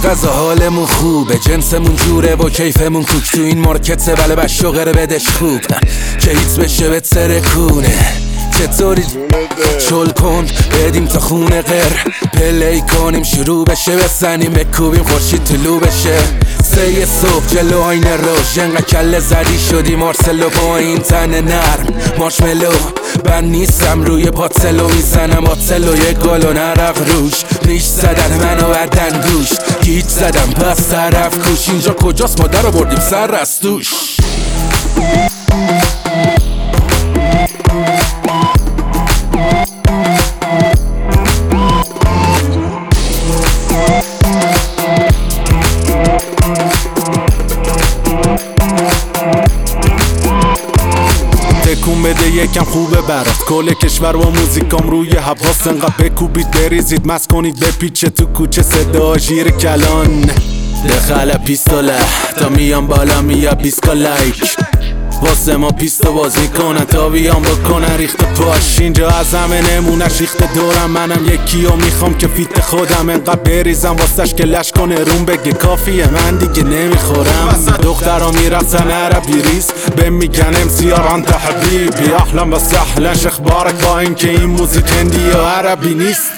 غذا حالمون خوبه، جنسمون جوره و کیفمون کوک. تو این مارکت بله بشوغره بدش خوب که هیت بشه بهت سرکونه. چطوری چل کن بدیم تا خونه غر پلی کنیم شروع بشه بزنیم بکوبیم خورشید طلوع بشه. 3 صبح جلو آینه روش انقدر کله زدی شدی مارسلو با این تن نرم مارشملو. من نیستم روی پاتلو میزنم آتلو یه گل و نرق روش ریش زدن منو بدن گوش گیج زدم پس طرف کوش. اینجا کجاست مادر رو بردیم سر رستوش. تکون بده یکم خوبه برات کل کشور با موزیکام روی هب هاست. انقدر بکوبید بریزید مست کنید بپیچه تو کوچه صدا ژیر کلان. دخل پیستوله تا میام بالا میا 20 لایک واسه ما پیستو باز میکنن تا بیام بکنن ریخت پاش. اینجا از همه نمونش ریخت دورم منم یکیو میخوام که فیت خودم انقدر بریزم واسش که لش کنه روم بگه کافیه من دیگه نمیخورم. دخترها میرقصن عربی ریز به میگن امسیار انت حبیبی احلم و سهلا اخبارک با این که این موزیک هندی و عربی نیست.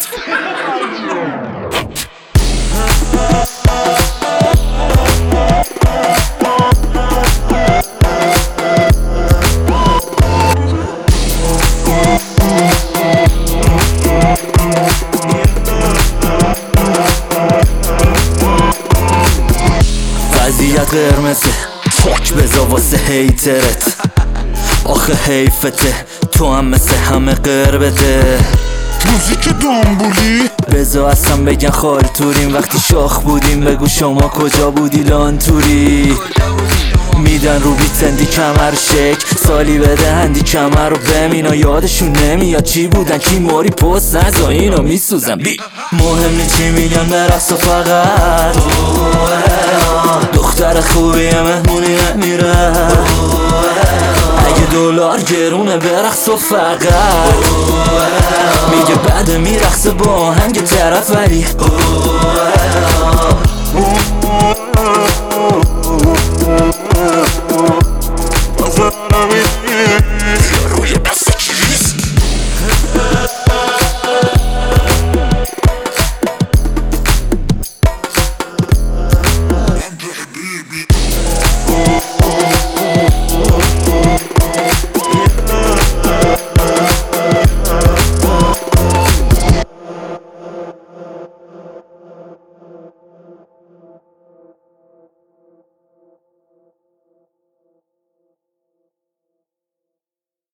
وضعیت قرمزه فاک بزا واسه هیترت آخه حیفته تو هم مثل همه قربته. موزیک دامبولی بزا اصلا بگن خالتوریم وقتی شاخ بودیم بگو شما کجا بودی لانتوری. میدن رو بیتندی کمر شک سالی بده هندی کمر رو بمینا یادشون نمیاد چی بودن کی موری پست نزا اینو میسوزن مهم نی چی میگن برقص و فقط دختر خوبیه مهمونی نمیره اگه دلار گرونه برقص و فقط میگه بعد میرقصه با آهنگ طرف ولی